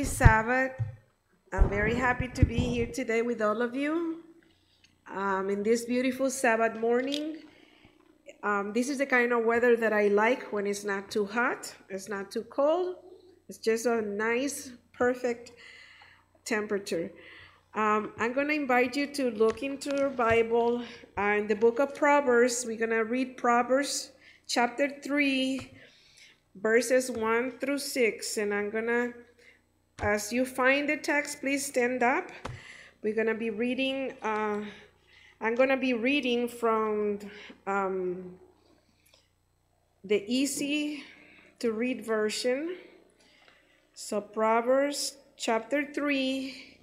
Happy Sabbath. I'm very happy to be here today with all of you in this beautiful Sabbath morning. This is the kind of weather that I like when it's not too hot, it's not too cold. It's just a nice, perfect temperature. I'm going to invite you to look into your Bible in the book of Proverbs. We're going to read Proverbs chapter 3, verses 1 through 6. And as you find the text, please stand up. We're going to be reading, I'm going to be reading from the easy to read version. So Proverbs chapter 3,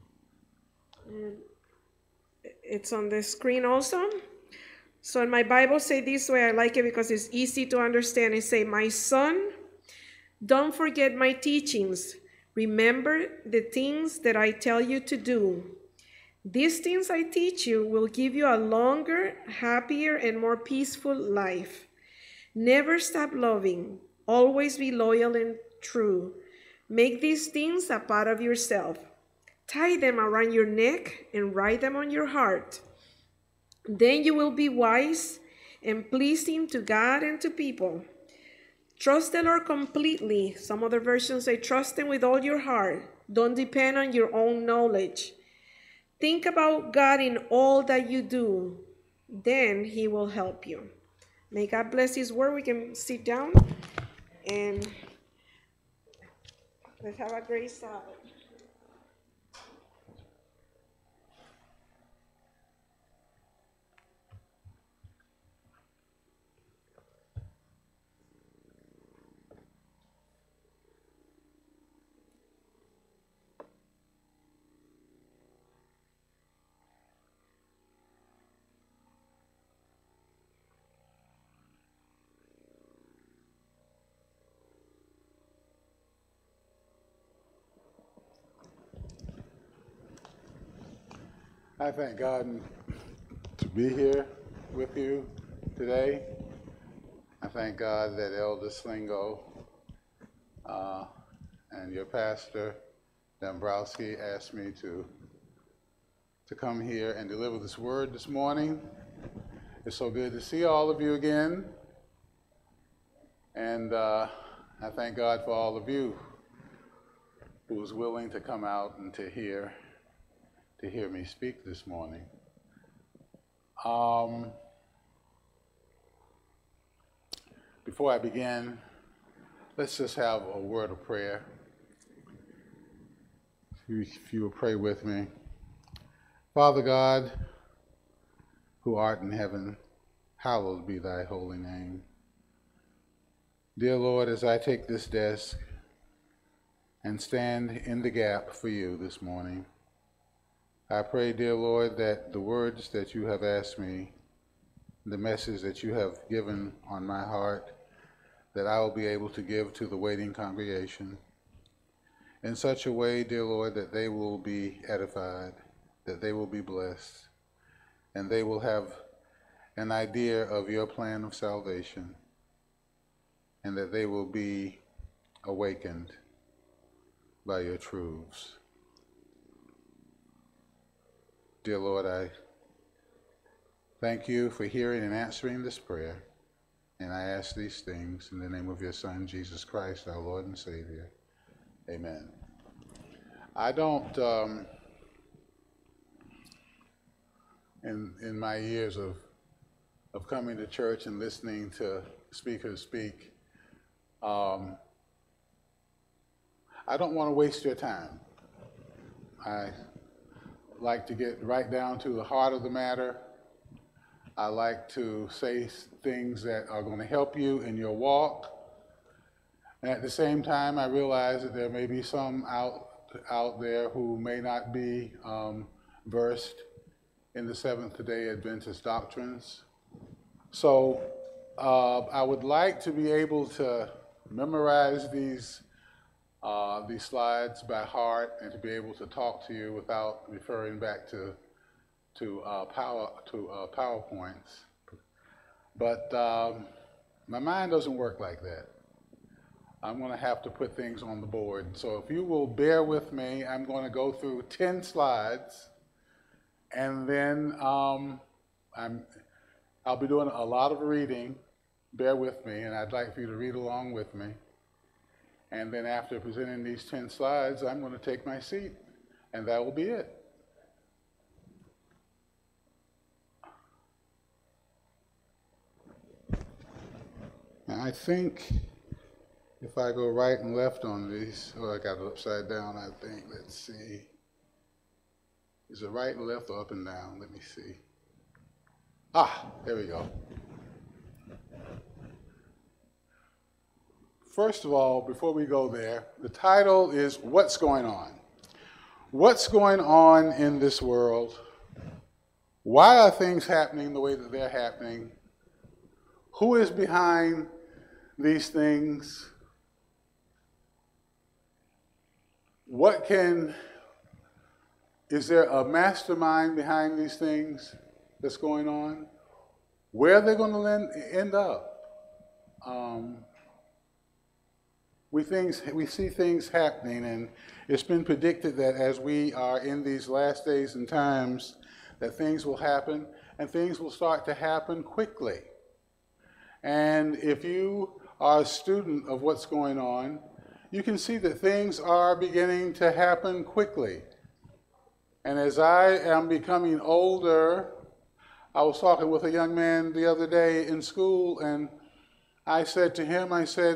it's on the screen also. So in my Bible say this way, I like it because it's easy to understand. It say, my son, don't forget my teachings. Remember the things that I tell you to do. These things I teach you will give you a longer, happier, and more peaceful life. Never stop loving. Always be loyal and true. Make these things a part of yourself. Tie them around your neck and write them on your heart. Then you will be wise and pleasing to God and to people. Trust the Lord completely. Some other versions say, trust Him with all your heart. Don't depend on your own knowledge. Think about God in all that you do. Then He will help you. May God bless His word. We can sit down and let's have a great Sabbath. I thank God to be here with you today. I thank God that Elder Slingo and your pastor, Dombrowski, asked me to come here and deliver this word this morning. It's so good to see all of you again. And I thank God for all of you who was willing to come out and to hear me speak this morning. Before I begin, let's just have a word of prayer. If you will pray with me. Father God, who art in heaven, hallowed be thy holy name. Dear Lord, as I take this desk and stand in the gap for you this morning, I pray, dear Lord, that the words that you have asked me, the message that you have given on my heart, that I will be able to give to the waiting congregation in such a way, dear Lord, that they will be edified, that they will be blessed, and they will have an idea of your plan of salvation, and that they will be awakened by your truths. Dear Lord, I thank you for hearing and answering this prayer, and I ask these things in the name of your Son, Jesus Christ, our Lord and Savior. Amen. I don't, in my years of coming to church and listening to speakers speak, I don't want to waste your time. I like to get right down to the heart of the matter. I like to say things that are going to help you in your walk. And at the same time, I realize that there may be some out there who may not be versed in the Seventh-day Adventist doctrines. So I would like to be able to memorize these slides by heart and to be able to talk to you without referring back to PowerPoints. But my mind doesn't work like that. I'm going to have to put things on the board. So if you will bear with me, I'm going to go through 10 slides, and then I'll be doing a lot of reading. Bear with me, and I'd like for you to read along with me. And then after presenting these 10 slides, I'm going to take my seat, and that will be it. Now, I think if I go right and left on these, I got it upside down, I think. Let's see. Is it right and left or up and down? Let me see. There we go. First of all, before we go there, the title is What's Going On? What's going on in this world? Why are things happening the way that they're happening? Who is behind these things? Is there a mastermind behind these things that's going on? Where are they going to end up? We see things happening, and it's been predicted that as we are in these last days and times, that things will happen, and things will start to happen quickly. And if you are a student of what's going on, you can see that things are beginning to happen quickly. And as I am becoming older, I was talking with a young man the other day in school, and I said to him,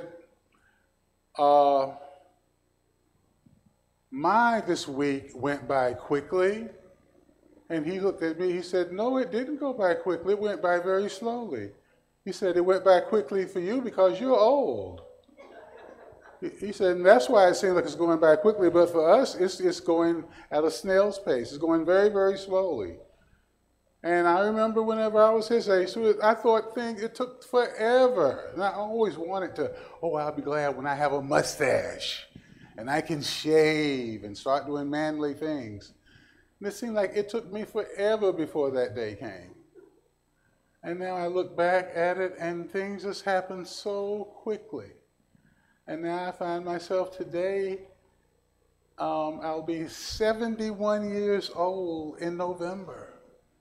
this week went by quickly. And he looked at me, he said, no, it didn't go by quickly, it went by very slowly. He said, it went by quickly for you because you're old. He said, and that's why it seems like it's going by quickly, but for us, it's going at a snail's pace. It's going very, very slowly. And I remember whenever I was his age, I thought it took forever. And I always wanted to, I'll be glad when I have a mustache and I can shave and start doing manly things. And it seemed like it took me forever before that day came. And now I look back at it and things just happen so quickly. And now I find myself today, I'll be 71 years old in November.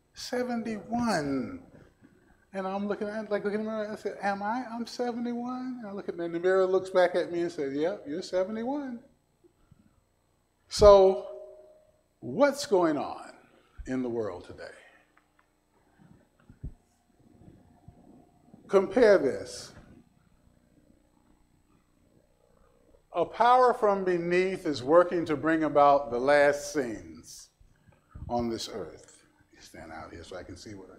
71. And I'm looking in the mirror and I said, I'm 71? And I look at the mirror, looks back at me and says, yep, you're 71. So what's going on in the world today? Compare this. A power from beneath is working to bring about the last scenes on this earth. You stand out here so I can see what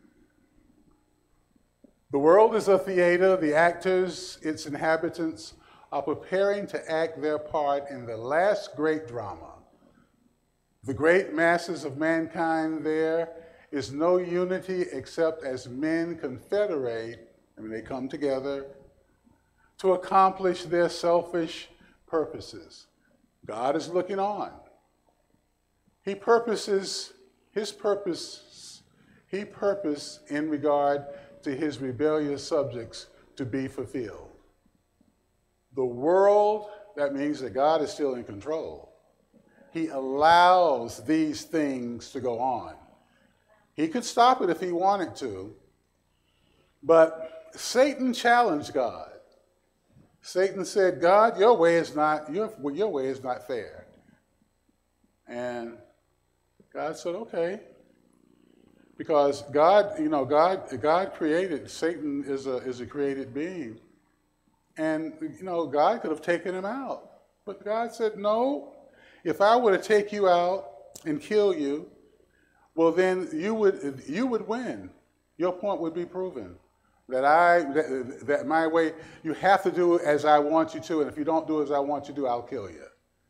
The world is a theater. The actors, its inhabitants, are preparing to act their part in the last great drama. The great masses of mankind, there is no unity except as men confederate, they come together to accomplish their selfish purposes. God is looking on. He purposes in regard to his rebellious subjects to be fulfilled. The world, that means that God is still in control. He allows these things to go on. He could stop it if he wanted to, but Satan challenged God. Satan said, God, your way is not fair. And God said, okay. Because God created, Satan is a created being. And, God could have taken him out. But God said, no, if I were to take you out and kill you, well, then you would win. Your point would be proven. That my way, you have to do as I want you to, and if you don't do as I want you to do, I'll kill you.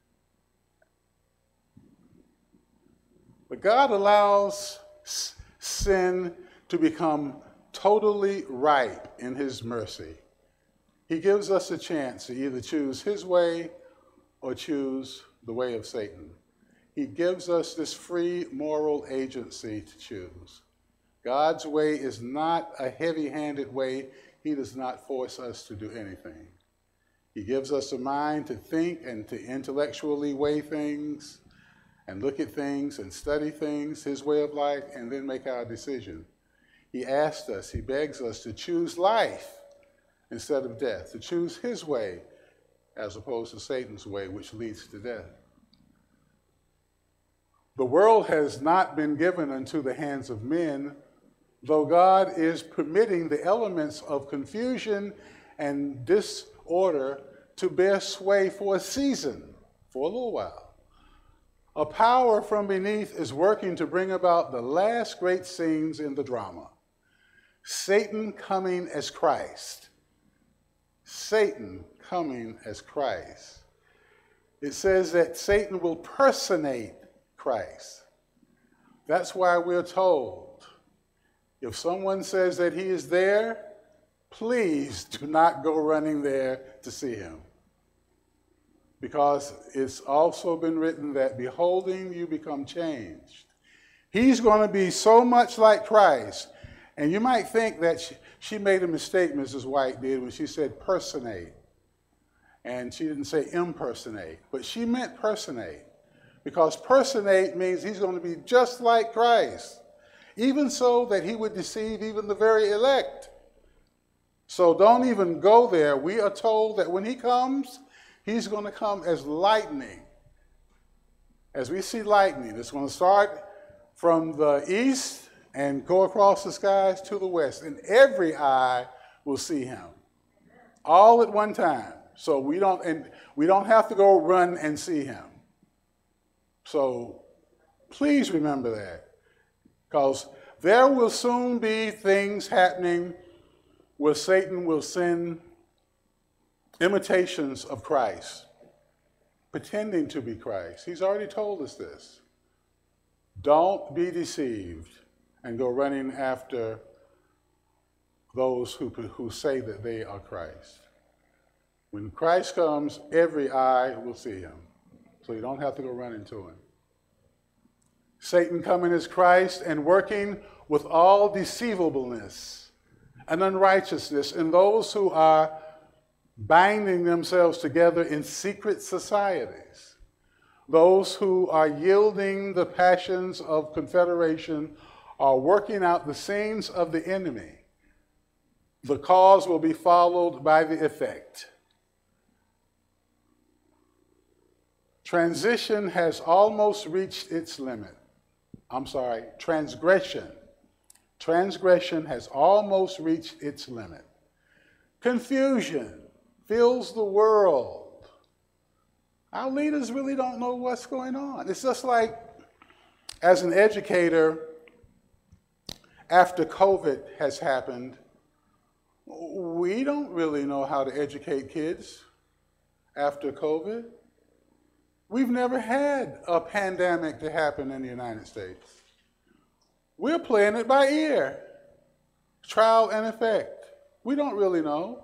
But God allows sin to become totally ripe in his mercy. He gives us a chance to either choose his way or choose the way of Satan. He gives us this free moral agency to choose. God's way is not a heavy-handed way. He does not force us to do anything. He gives us a mind to think and to intellectually weigh things and look at things and study things, his way of life, and then make our decision. He asks us, he begs us to choose life instead of death, to choose his way as opposed to Satan's way, which leads to death. The world has not been given into the hands of men, though God is permitting the elements of confusion and disorder to bear sway for a season, for a little while. A power from beneath is working to bring about the last great scenes in the drama. Satan coming as Christ. Satan coming as Christ. It says that Satan will personate Christ. That's why we're told, if someone says that he is there, please do not go running there to see him. Because it's also been written that beholding you become changed. He's going to be so much like Christ. And you might think that she made a mistake, Mrs. White did, when she said personate. And she didn't say impersonate, but she meant personate. Because personate means he's going to be just like Christ. Even so that he would deceive even the very elect. So don't even go there. We are told that when he comes, he's going to come as lightning. As we see lightning, it's going to start from the east and go across the skies to the west. And every eye will see him. All at one time. So we don't have to go run and see him. So please remember that. Because there will soon be things happening where Satan will send imitations of Christ, pretending to be Christ. He's already told us this. Don't be deceived and go running after those who say that they are Christ. When Christ comes, every eye will see him. So you don't have to go running to him. Satan coming as Christ and working with all deceivableness and unrighteousness in those who are binding themselves together in secret societies. Those who are yielding the passions of confederation are working out the scenes of the enemy. The cause will be followed by the effect. Transition has almost reached its limit. Transgression. Transgression has almost reached its limit. Confusion fills the world. Our leaders really don't know what's going on. It's just like, as an educator, after COVID has happened, we don't really know how to educate kids after COVID. We've never had a pandemic to happen in the United States. We're playing it by ear, trial and effect. We don't really know.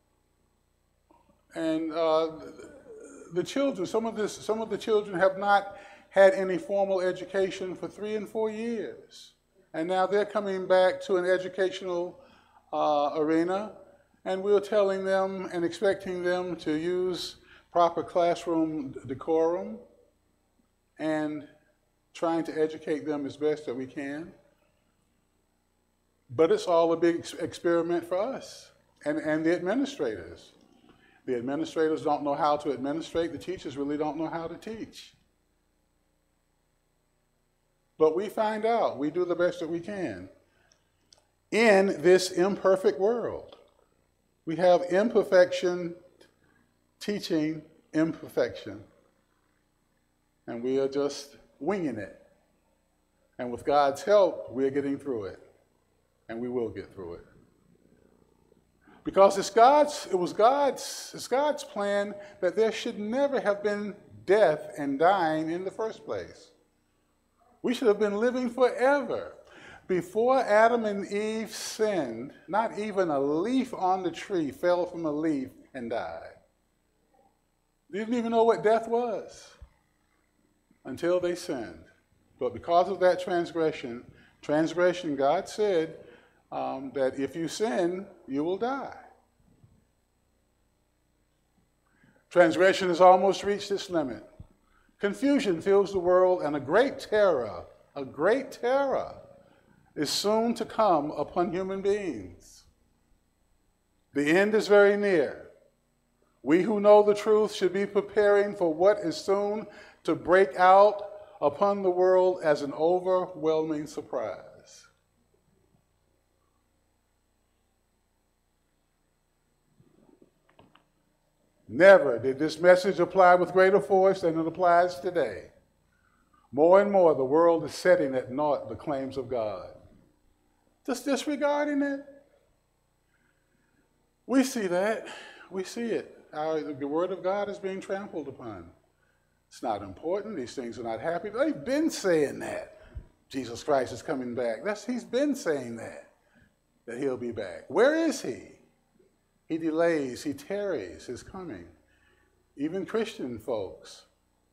And the children, some of the children have not had any formal education for 3 and 4 years. And now they're coming back to an educational arena, and we're telling them and expecting them to use proper classroom decorum and trying to educate them as best that we can. But it's all a big experiment for us and the administrators. The administrators don't know how to administrate. The teachers really don't know how to teach. But we find out. We do the best that we can. In this imperfect world, we have imperfection teaching imperfection. And we are just winging it. And with God's help, we're getting through it. And we will get through it. Because it's God's plan that there should never have been death and dying in the first place. We should have been living forever. Before Adam and Eve sinned, not even a leaf on the tree fell from a leaf and died. They didn't even know what death was until they sinned. But because of that transgression, God said that if you sin, you will die. Transgression has almost reached its limit. Confusion fills the world, and a great terror is soon to come upon human beings. The end is very near. We who know the truth should be preparing for what is soon to break out upon the world as an overwhelming surprise. Never did this message apply with greater force than it applies today. More and more, the world is setting at naught the claims of God, just disregarding it. We see that. We see it. The word of God is being trampled upon. It's not important. These things are not happy. They've been saying that. Jesus Christ is coming back. He's been saying that he'll be back. Where is he? He delays, he tarries his coming. Even Christian folks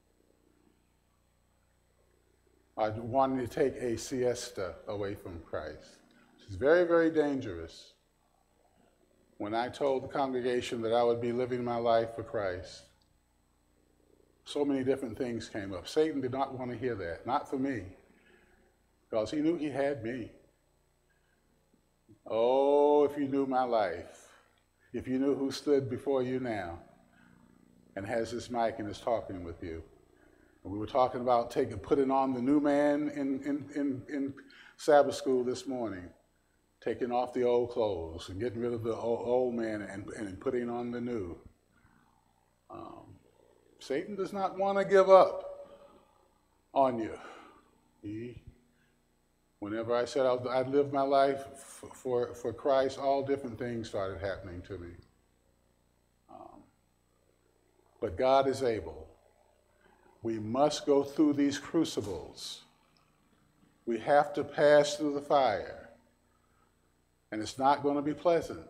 are wanting to take a siesta away from Christ. It's very, very dangerous. When I told the congregation that I would be living my life for Christ, so many different things came up. Satan did not want to hear that, not for me, because he knew he had me. Oh, if you knew my life. If you knew who stood before you now and has this mic and is talking with you. And we were talking about putting on the new man in Sabbath school this morning, taking off the old clothes and getting rid of the old man and putting on the new. Satan does not want to give up on you. Whenever I said I'd live my life for Christ, all different things started happening to me. But God is able. We must go through these crucibles. We have to pass through the fire. And it's not going to be pleasant.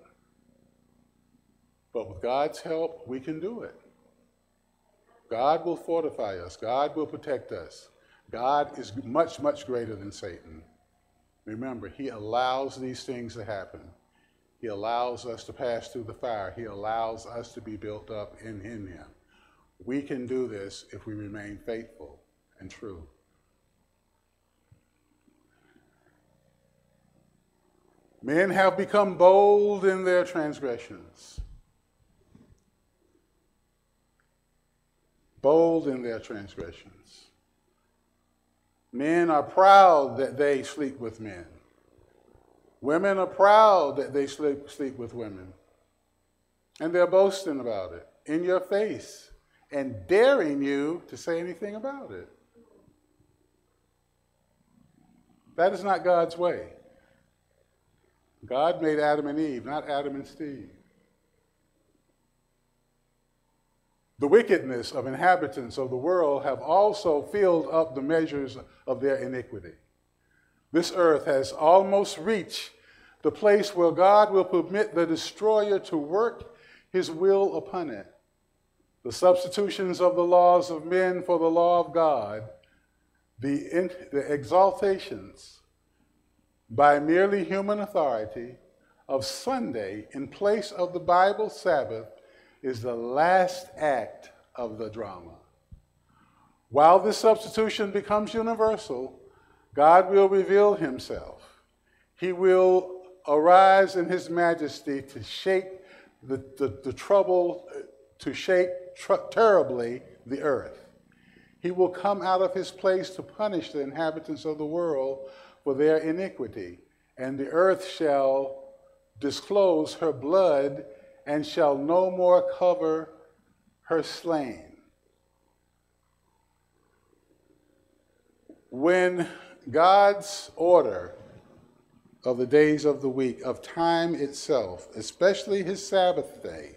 But with God's help, we can do it. God will fortify us. God will protect us. God is much, much greater than Satan. Remember, he allows these things to happen. He allows us to pass through the fire. He allows us to be built up in him. We can do this if we remain faithful and true. Men have become bold in their transgressions. Bold in their transgressions. Men are proud that they sleep with men. Women are proud that they sleep with women. And they're boasting about it in your face and daring you to say anything about it. That is not God's way. God made Adam and Eve, not Adam and Steve. The wickedness of inhabitants of the world have also filled up the measures of their iniquity. This earth has almost reached the place where God will permit the destroyer to work his will upon it. The substitutions of the laws of men for the law of God, the exaltations by merely human authority of Sunday in place of the Bible Sabbath is the last act of the drama. While this substitution becomes universal, God will reveal himself. He will arise in his majesty to shake terribly the earth. He will come out of his place to punish the inhabitants of the world for their iniquity, and the earth shall disclose her blood and shall no more cover her slain. When God's order of the days of the week, of time itself, especially his Sabbath day,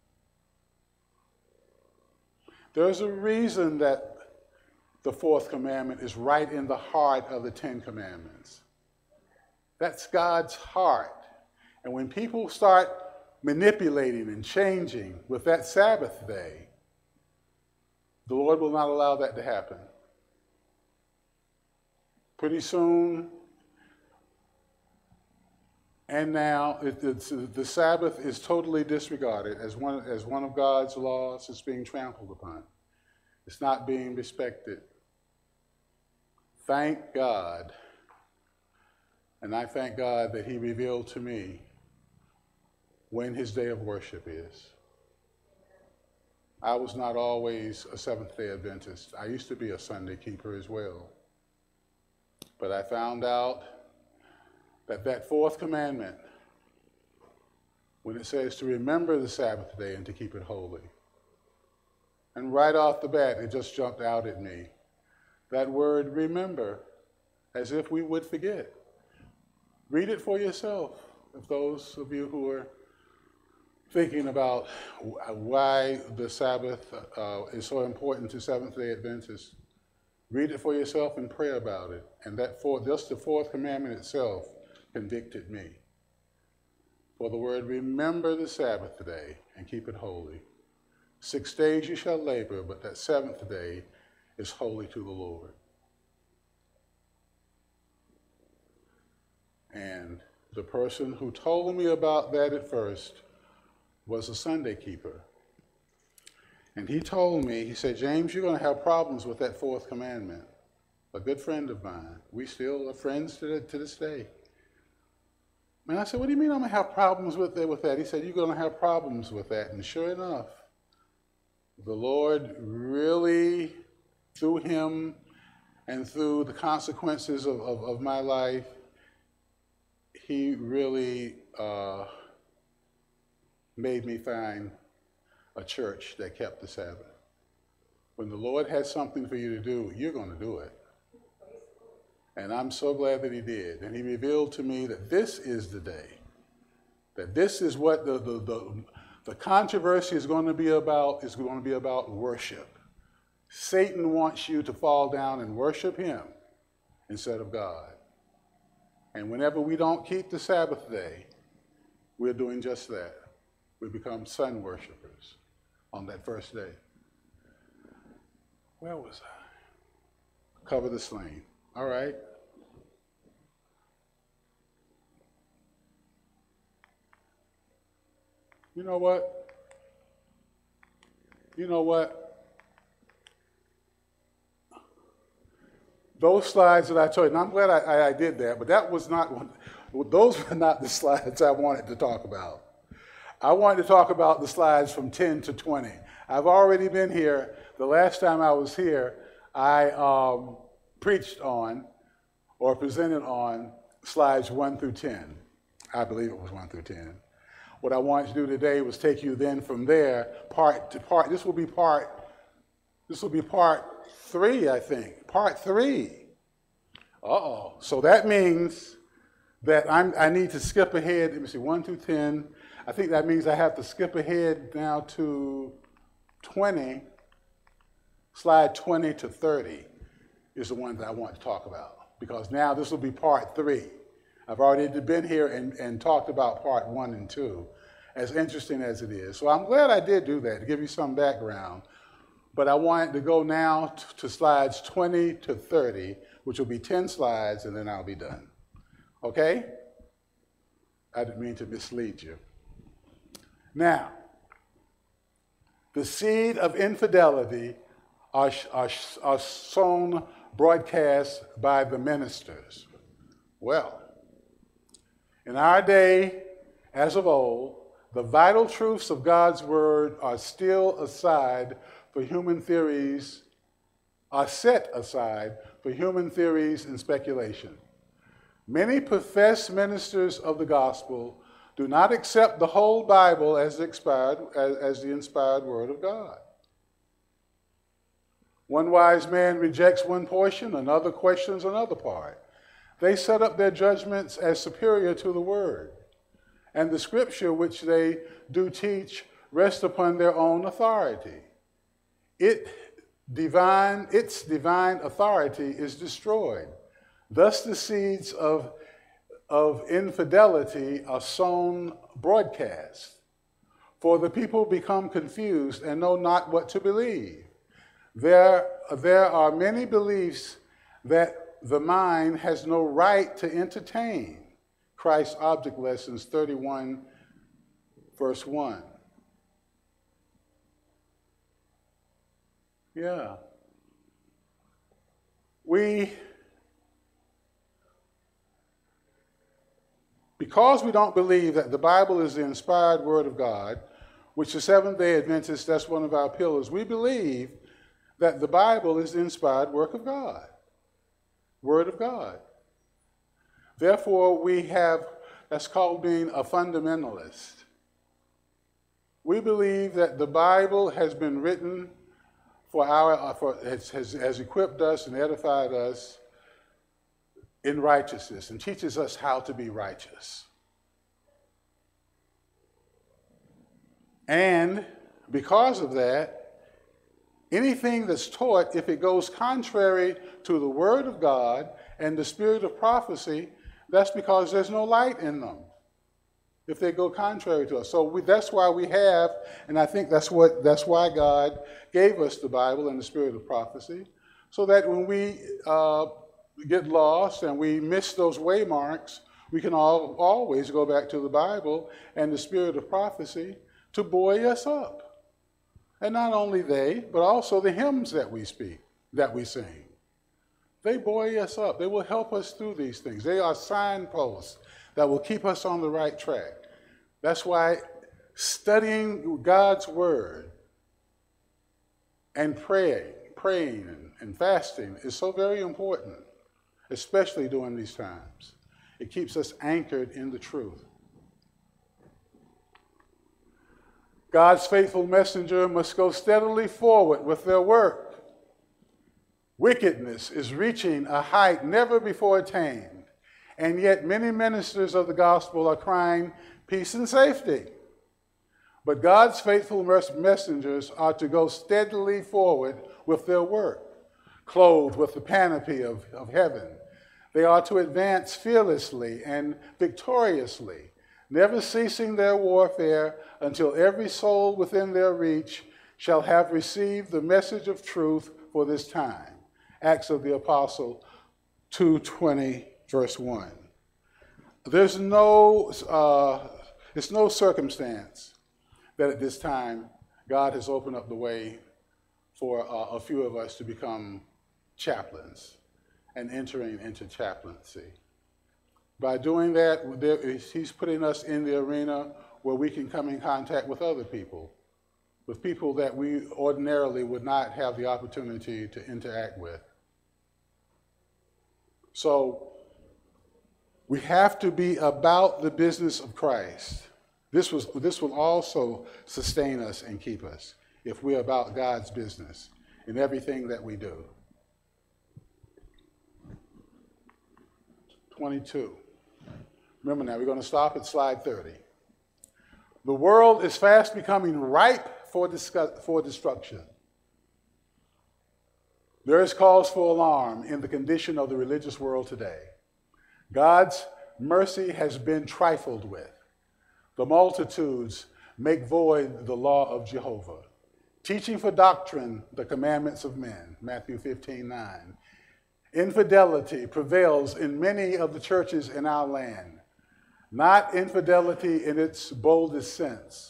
there's a reason that the fourth commandment is right in the heart of the 10 commandments. That's God's heart. And when people start manipulating and changing with that Sabbath day, the Lord will not allow that to happen. Pretty soon, And now the Sabbath is totally disregarded as one of God's laws. It's being trampled upon. It's not being respected. Thank God. And I thank God that he revealed to me when his day of worship is. I was not always a Seventh-day Adventist. I used to be a Sunday keeper as well. But I found out that fourth commandment, when it says to remember the Sabbath day and to keep it holy, and right off the bat, it just jumped out at me. That word remember, as if we would forget. Read it for yourself, if those of you who are thinking about why the Sabbath is so important to Seventh-day Adventists. Read it for yourself and pray about it. And just the fourth commandment itself convicted me. For the word, remember the Sabbath day and keep it holy. 6 days you shall labor, but that seventh day is holy to the Lord. And the person who told me about that at first was a Sunday keeper. And he told me, he said, James, you're going to have problems with that fourth commandment. A good friend of mine. We still are friends to this day. And I said, what do you mean I'm going to have problems with that? He said, you're going to have problems with that. And sure enough, the Lord really, through him and through the consequences of my life, he really made me find a church that kept the Sabbath. When the Lord has something for you to do, you're going to do it. And I'm so glad that he did. And he revealed to me that this is the day, that this is what the controversy is going to be about. It's going to be about worship. Satan wants you to fall down and worship him instead of God. And whenever we don't keep the Sabbath day, we're doing just that. We become sun worshipers on that first day. Where was I? Cover the slain. All right. You know what? Those slides that I told you, and I'm glad I did that, but those were not the slides I wanted to talk about. I wanted to talk about the slides from 10 to 20. I've already been here. The last time I was here, I preached on or presented on slides 1 through 10. I believe it was 1 through 10. What I wanted to do today was take you then from there, part to part. This will be part 3, I think. Part 3. Uh-oh. So that means that I need to skip ahead. Let me see, 1 through 10. I think that means I have to skip ahead now to 20. Slide 20 to 30 is the one that I want to talk about, because now this will be part 3. I've already been here and talked about part 1 and 2, as interesting as it is. So I'm glad I did do that, to give you some background. But I wanted to go now to slides 20 to 30, which will be 10 slides, and then I'll be done. Okay? I didn't mean to mislead you. Now, the seed of infidelity are sown broadcast by the ministers. Well, in our day, as of old, the vital truths of God's word are still aside for human theories, are set aside for human theories and speculation. Many professed ministers of the gospel do not accept the whole Bible as the inspired word of God. One wise man rejects one portion, another questions another part. They set up their judgments as superior to the word, and the scripture which they do teach rests upon their own authority. Its divine authority is destroyed. Thus the seeds of infidelity are sown broadcast. For the people become confused and know not what to believe. There are many beliefs that the mind has no right to entertain. Christ Object Lessons 31, verse 1. Yeah. Because we don't believe that the Bible is the inspired Word of God, which the Seventh-day Adventists, that's one of our pillars, we believe that the Bible is the inspired work of God, Word of God. Therefore, that's called being a fundamentalist. We believe that the Bible has been written has equipped us and edified us in righteousness and teaches us how to be righteous. And because of that, anything that's taught, if it goes contrary to the Word of God and the spirit of prophecy, that's because there's no light in them, if they go contrary to us. So that's why we have, and I think that's why God gave us the Bible and the spirit of prophecy, so that when we get lost and we miss those waymarks, we can always go back to the Bible and the spirit of prophecy to buoy us up. And not only they, but also the hymns that we sing. They buoy us up. They will help us through these things. They are signposts that will keep us on the right track. That's why studying God's Word and praying and fasting is so very important, especially during these times. It keeps us anchored in the truth. God's faithful messenger must go steadily forward with their work. Wickedness is reaching a height never before attained, and yet many ministers of the gospel are crying peace and safety. But God's faithful messengers are to go steadily forward with their work, clothed with the canopy of heaven. They are to advance fearlessly and victoriously, never ceasing their warfare until every soul within their reach shall have received the message of truth for this time. Acts of the Apostle 2:20, verse 1. It's no circumstance that at this time God has opened up the way for a few of us to become chaplains and entering into chaplaincy. By doing that, he's putting us in the arena where we can come in contact with other people, with people that we ordinarily would not have the opportunity to interact with. So we have to be about the business of Christ. This will also sustain us and keep us if we're about God's business in everything that we do. 22. Remember now, we're going to stop at slide 30. The world is fast becoming ripe for destruction. There is cause for alarm in the condition of the religious world today. God's mercy has been trifled with. The multitudes make void the law of Jehovah, teaching for doctrine the commandments of men, Matthew 15:9. Infidelity prevails in many of the churches in our land, not infidelity in its boldest sense,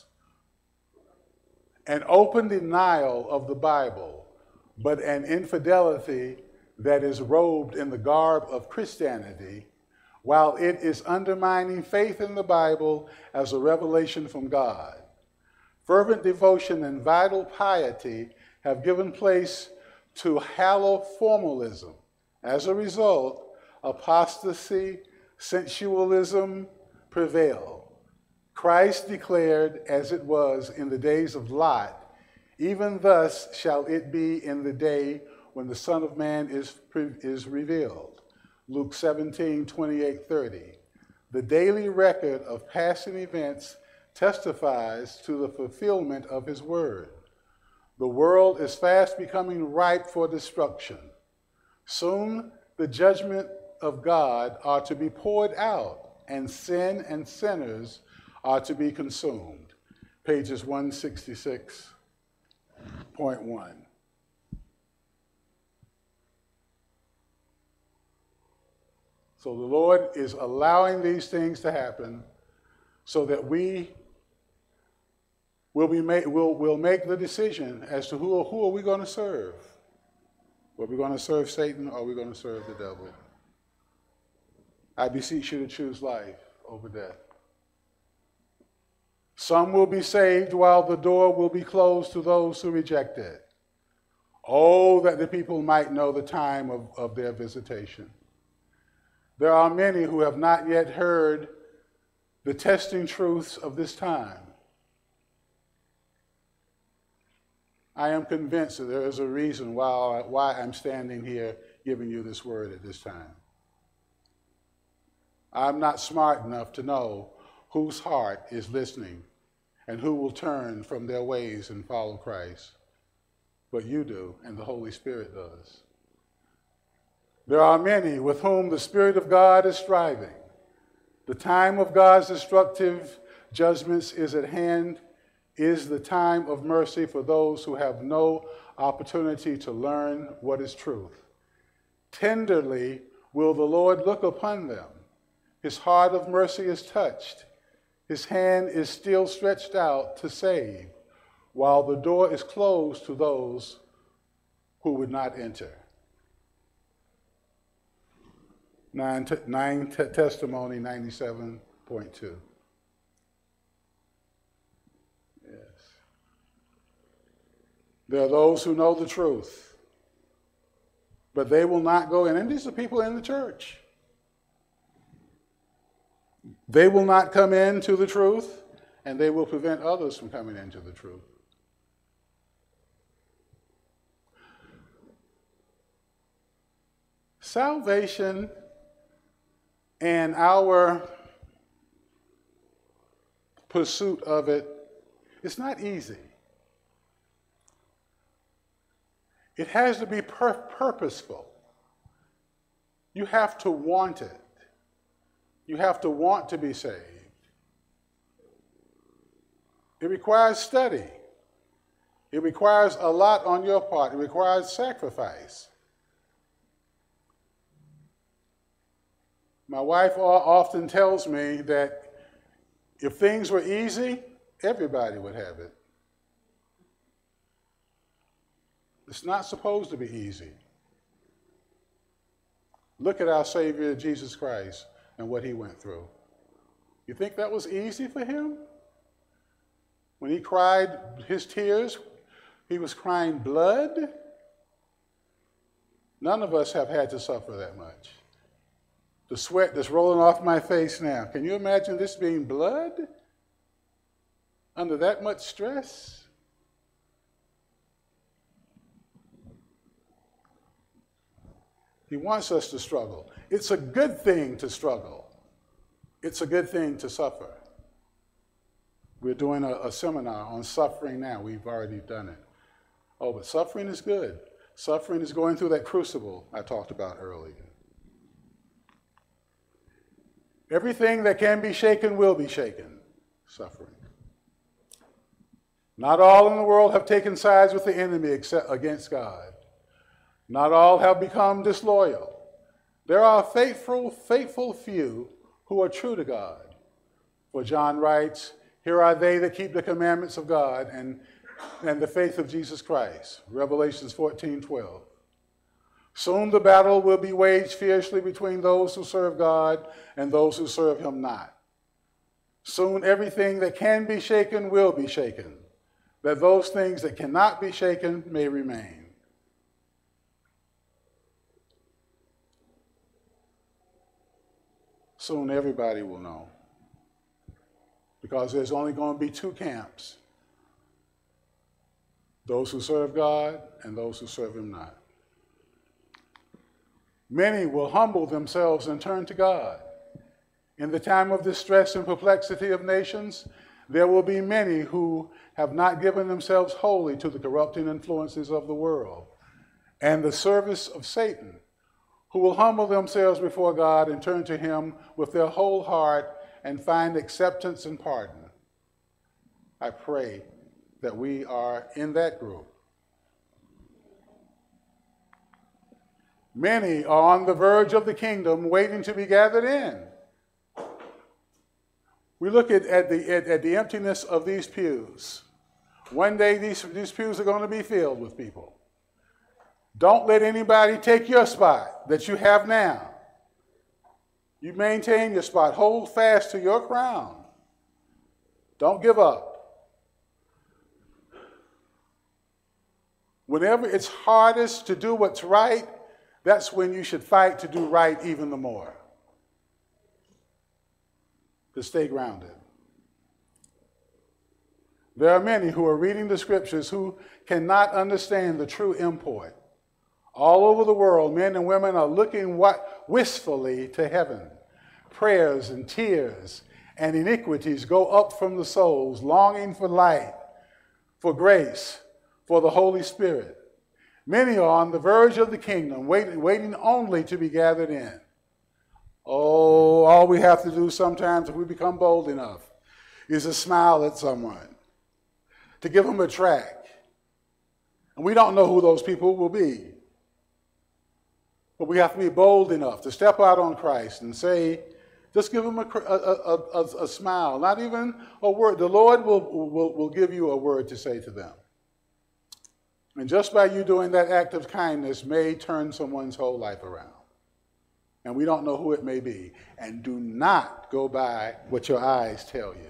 an open denial of the Bible, but an infidelity that is robed in the garb of Christianity, while it is undermining faith in the Bible as a revelation from God. Fervent devotion and vital piety have given place to hollow formalism. As a result, apostasy, sensualism prevail. Christ declared, as it was in the days of Lot, even thus shall it be in the day when the Son of Man is revealed. Luke 17:28-30. The daily record of passing events testifies to the fulfillment of his word. The world is fast becoming ripe for destruction. Soon the judgment of God are to be poured out, and sin and sinners are to be consumed. Pages 166.1. So the Lord is allowing these things to happen so that we will make the decision as to who are we going to serve. Are we going to serve Satan or are we going to serve the devil? I beseech you to choose life over death. Some will be saved while the door will be closed to those who reject it. Oh, that the people might know the time of their visitation. There are many who have not yet heard the testing truths of this time. I am convinced that there is a reason why I'm standing here giving you this word at this time. I'm not smart enough to know whose heart is listening and who will turn from their ways and follow Christ. But you do, and the Holy Spirit does. There are many with whom the Spirit of God is striving. The time of God's destructive judgments is at hand, is the time of mercy for those who have no opportunity to learn what is truth. Tenderly will the Lord look upon them. His heart of mercy is touched. His hand is still stretched out to save, while the door is closed to those who would not enter. Testimony 97.2. Yes. There are those who know the truth, but they will not go in. And these are people in the church. They will not come into the truth, and they will prevent others from coming into the truth. Salvation and our pursuit of it, it's not easy. It has to be purposeful. You have to want it. You have to want to be saved. It requires study. It requires a lot on your part. It requires sacrifice. My wife often tells me that if things were easy, everybody would have it. It's not supposed to be easy. Look at our Savior, Jesus Christ, and what he went through. You think that was easy for him? When he cried his tears, he was crying blood. None of us have had to suffer that much. The sweat that's rolling off my face now. Can you imagine this being blood? Under that much stress? He wants us to struggle. It's a good thing to struggle. It's a good thing to suffer. We're doing a seminar on suffering now. We've already done it. Oh, but suffering is good. Suffering is going through that crucible I talked about earlier. Everything that can be shaken will be shaken. Suffering. Not all in the world have taken sides with the enemy except against God. Not all have become disloyal. There are faithful few who are true to God. For John writes, "Here are they that keep the commandments of God and the faith of Jesus Christ." Revelations 14:12. Soon the battle will be waged fiercely between those who serve God and those who serve him not. Soon everything that can be shaken will be shaken, that those things that cannot be shaken may remain. Soon everybody will know, because there's only going to be two camps: those who serve God and those who serve him not. Many will humble themselves and turn to God. In the time of distress and perplexity of nations, there will be many who have not given themselves wholly to the corrupting influences of the world and the service of Satan, who will humble themselves before God and turn to him with their whole heart and find acceptance and pardon. I pray that we are in that group. Many are on the verge of the kingdom waiting to be gathered in. We look at the emptiness of these pews. One day these pews are going to be filled with people. Don't let anybody take your spot that you have now. You maintain your spot. Hold fast to your crown. Don't give up. Whenever it's hardest to do what's right, that's when you should fight to do right even the more. To stay grounded. There are many who are reading the scriptures who cannot understand the true import. All over the world, men and women are looking wistfully to heaven. Prayers and tears and iniquities go up from the souls, longing for light, for grace, for the Holy Spirit. Many are on the verge of the kingdom, waiting only to be gathered in. Oh, all we have to do sometimes if we become bold enough is to smile at someone, to give them a tract. And we don't know who those people will be. But we have to be bold enough to step out on Christ and say, just give them a smile, not even a word. The Lord will give you a word to say to them. And just by you doing that act of kindness may turn someone's whole life around. And we don't know who it may be. And do not go by what your eyes tell you.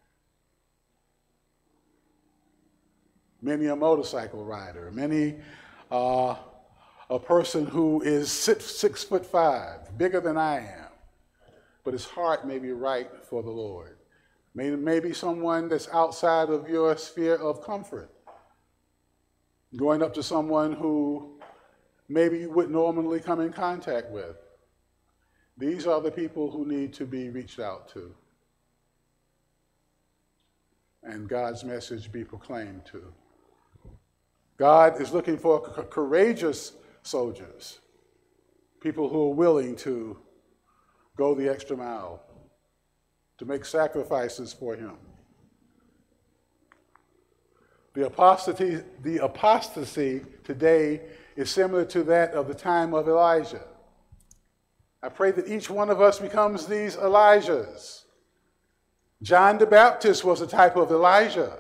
Many a motorcycle rider, many a person who is 6'5", bigger than I am, but his heart may be right for the Lord. Maybe someone that's outside of your sphere of comfort, going up to someone who maybe you wouldn't normally come in contact with. These are the people who need to be reached out to, and God's message be proclaimed to. God is looking for courageous soldiers, people who are willing to go the extra mile, to make sacrifices for him. The apostasy today is similar to that of the time of Elijah. I pray that each one of us becomes these Elijahs. John the Baptist was a type of Elijah,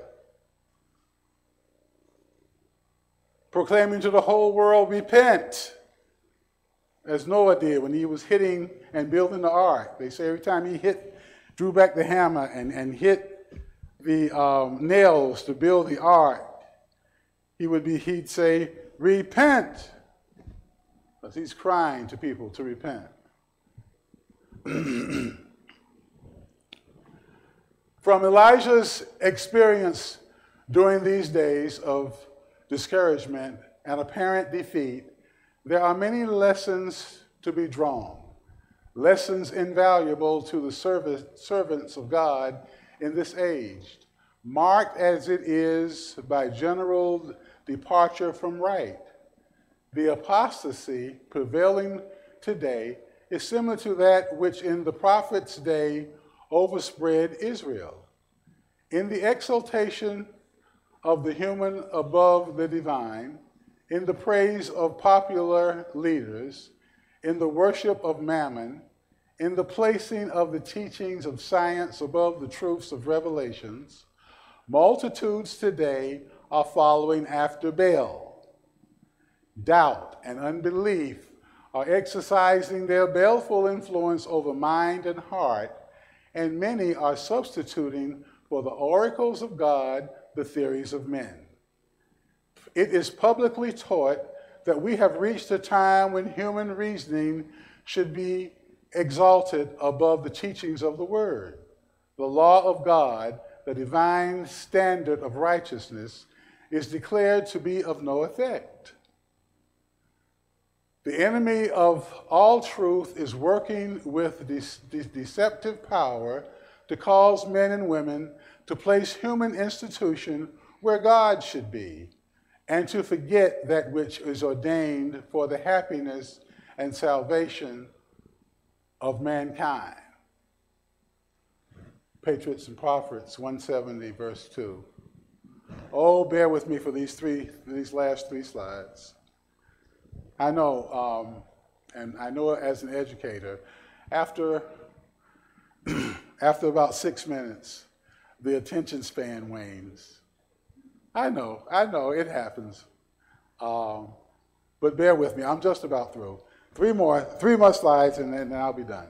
proclaiming to the whole world, repent, as Noah did when he was hitting and building the ark. They say every time he drew back the hammer and hit the nails to build the ark, he'd say, repent, because he's crying to people to repent. From Elijah's experience during these days of discouragement and apparent defeat, there are many lessons to be drawn, lessons invaluable to the servants of God in this age, marked as it is by general departure from right. The apostasy prevailing today is similar to that which in the prophet's day overspread Israel. In the exaltation of the human above the divine, in the praise of popular leaders, in the worship of mammon, in the placing of the teachings of science above the truths of revelations, multitudes today are following after Baal. Doubt and unbelief are exercising their baleful influence over mind and heart, and many are substituting for the oracles of God the theories of men. It is publicly taught that we have reached a time when human reasoning should be exalted above the teachings of the Word. The law of God, the divine standard of righteousness, is declared to be of no effect. The enemy of all truth is working with deceptive power to cause men and women to place human institution where God should be, and to forget that which is ordained for the happiness and salvation of mankind. Patriots and Prophets 170, verse 2. Oh, bear with me for these last three slides. I know and I know as an educator, after about 6 minutes, the attention span wanes. I know, it happens. But bear with me, I'm just about through. Three more slides and then I'll be done.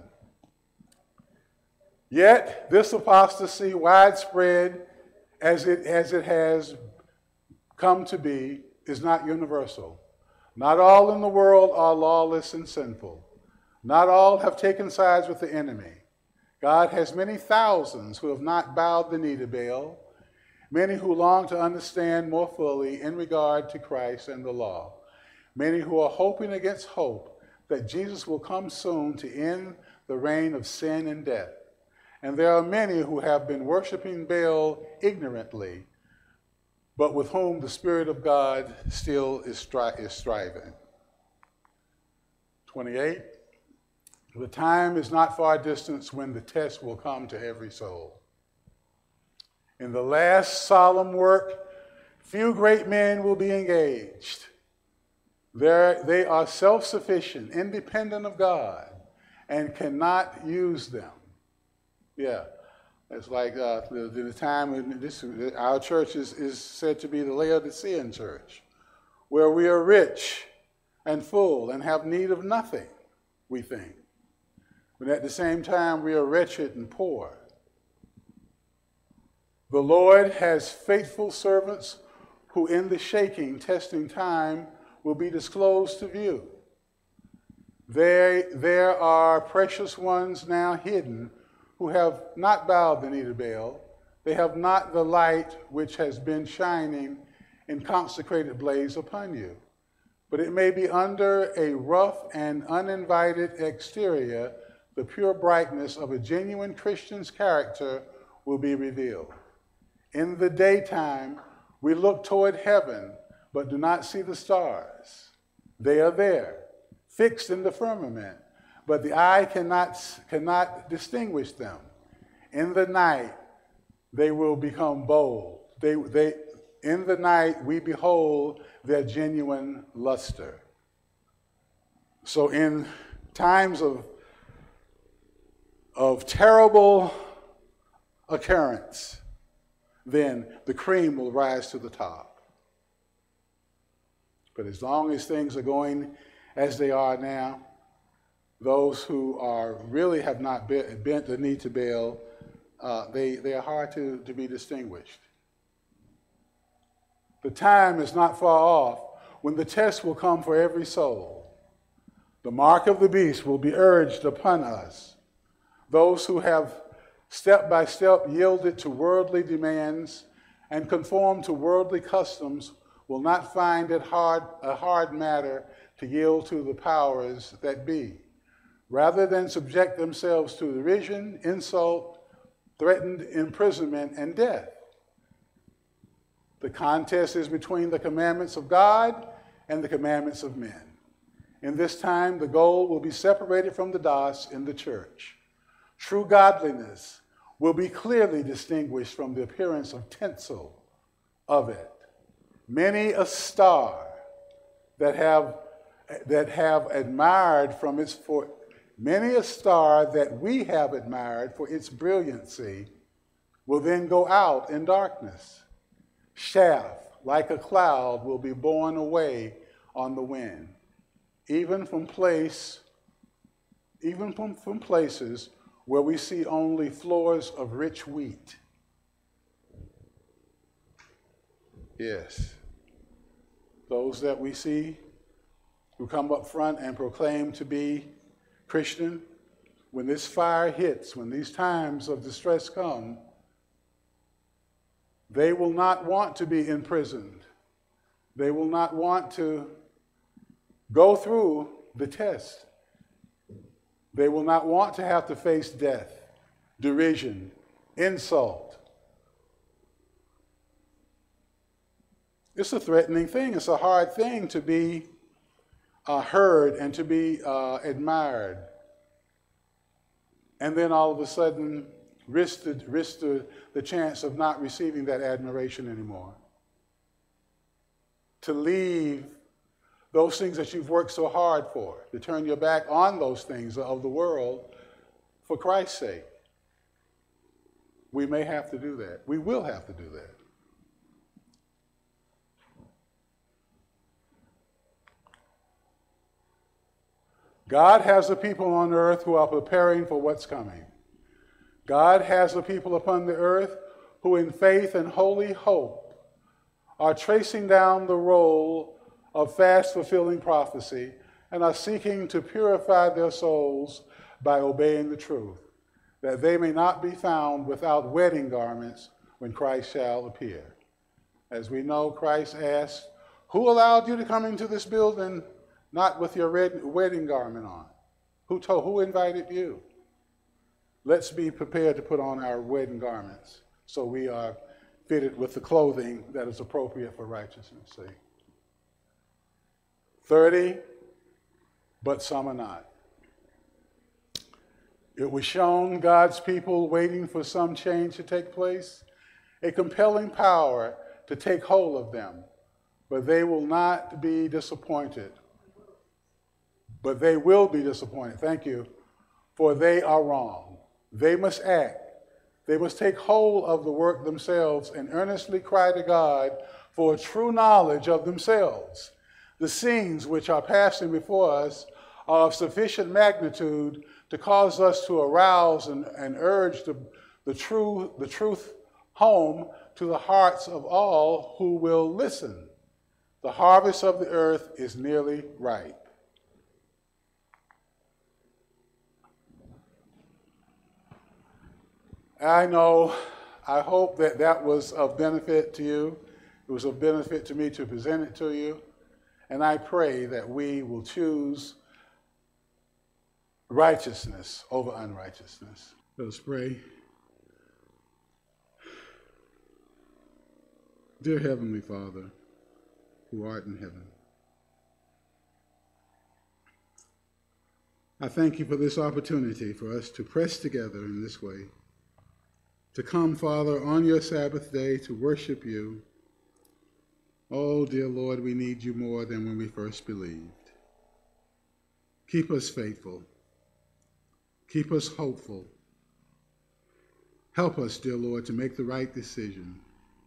Yet, this apostasy, widespread as it has come to be, is not universal. Not all in the world are lawless and sinful. Not all have taken sides with the enemy. God has many thousands who have not bowed the knee to Baal, many who long to understand more fully in regard to Christ and the law, many who are hoping against hope that Jesus will come soon to end the reign of sin and death. And there are many who have been worshiping Baal ignorantly, but with whom the Spirit of God still is striving. 28. The time is not far distant when the test will come to every soul. In the last solemn work, few great men will be engaged. They are self-sufficient, independent of God, and cannot use them. Yeah, it's like the time when our church is said to be the Laodicean church, where we are rich and full and have need of nothing, we think. But at the same time, we are wretched and poor. The Lord has faithful servants who in the shaking, testing time will be disclosed to view. There are precious ones now hidden who have not bowed the knee to Baal. They have not the light which has been shining in consecrated blaze upon you. But it may be under a rough and uninvited exterior, the pure brightness of a genuine Christian's character will be revealed. In the daytime, we look toward heaven, but do not see the stars. They are there, fixed in the firmament, but the eye cannot distinguish them. In the night, they will become bold. In the night, we behold their genuine luster. So in times of terrible occurrence, then the cream will rise to the top. But as long as things are going as they are now, those who really have not bent the knee to Baal, they are hard to be distinguished. The time is not far off when the test will come for every soul. The mark of the beast will be urged upon us. Those who have step by step yielded to worldly demands and conformed to worldly customs will not find it a hard matter to yield to the powers that be, rather than subject themselves to derision, insult, threatened imprisonment, and death. The contest is between the commandments of God and the commandments of men. In this time, the gold will be separated from the dust in the church. True godliness will be clearly distinguished from the appearance of tinsel of it. Many a star that have admired from its many a star that we have admired for its brilliancy will then go out in darkness. Chaff, like a cloud, will be borne away on the wind, even from places where we see only floors of rich wheat. Yes, those that we see who come up front and proclaim to be Christian, when this fire hits, when these times of distress come, they will not want to be imprisoned. They will not want to go through the test. They will not want to have to face death, derision, insult. It's a threatening thing. It's a hard thing to be heard and to be admired. And then all of a sudden, risk the chance of not receiving that admiration anymore. To leave those things that you've worked so hard for, to turn your back on those things of the world for Christ's sake. We may have to do that. We will have to do that. God has a people on earth who are preparing for what's coming. God has a people upon the earth who in faith and holy hope are tracing down the role of fast-fulfilling prophecy and are seeking to purify their souls by obeying the truth, that they may not be found without wedding garments when Christ shall appear. As we know, Christ asked, "Who allowed you to come into this building not with your red wedding garment on?" Who invited you? Let's be prepared to put on our wedding garments so we are fitted with the clothing that is appropriate for righteousness' sake. 30, but some are not. It was shown God's people waiting for some change to take place, a compelling power to take hold of them, but they will not be disappointed. But they will be disappointed, thank you, for they are wrong. They must act. They must take hold of the work themselves and earnestly cry to God for a true knowledge of themselves. The scenes which are passing before us are of sufficient magnitude to cause us to arouse and urge the truth home to the hearts of all who will listen. The harvest of the earth is nearly ripe. I hope that was of benefit to you. It was of benefit to me to present it to you. And I pray that we will choose righteousness over unrighteousness. Let us pray. Dear Heavenly Father, who art in heaven, I thank you for this opportunity for us to press together in this way, to come, Father, on your Sabbath day to worship you. Oh, dear Lord, we need you more than when we first believed. Keep us faithful. Keep us hopeful. Help us, dear Lord, to make the right decision.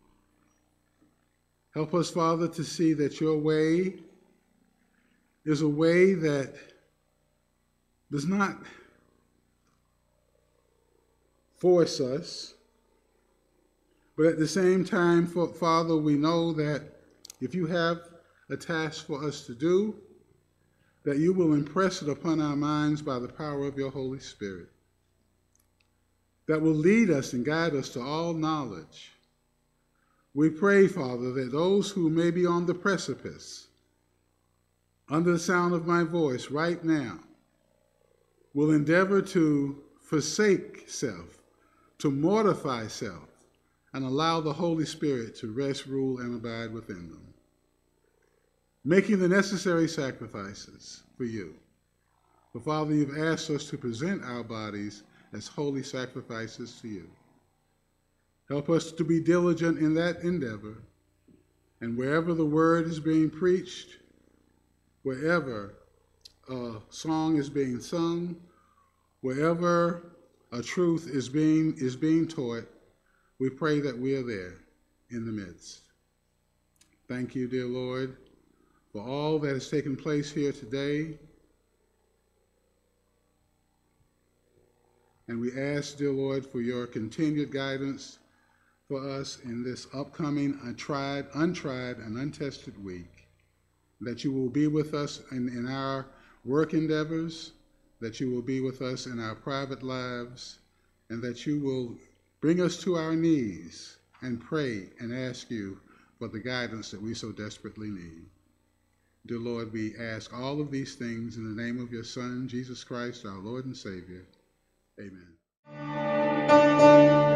Help us, Father, to see that your way is a way that does not force us, but at the same time, Father, we know that if you have a task for us to do, that you will impress it upon our minds by the power of your Holy Spirit, that will lead us and guide us to all knowledge. We pray, Father, that those who may be on the precipice, under the sound of my voice right now, will endeavor to forsake self, to mortify self, and allow the Holy Spirit to rest, rule, and abide within them, making the necessary sacrifices for you. For Father, you've asked us to present our bodies as holy sacrifices to you. Help us to be diligent in that endeavor, and wherever the word is being preached, wherever a song is being sung, wherever a truth is being taught, we pray that we are there in the midst. Thank you, dear Lord, for all that has taken place here today. And we ask, dear Lord, for your continued guidance for us in this upcoming untried and untested week, that you will be with us in our work endeavors, that you will be with us in our private lives, and that you will bring us to our knees and pray and ask you for the guidance that we so desperately need. Dear Lord, we ask all of these things in the name of your Son, Jesus Christ, our Lord and Savior. Amen.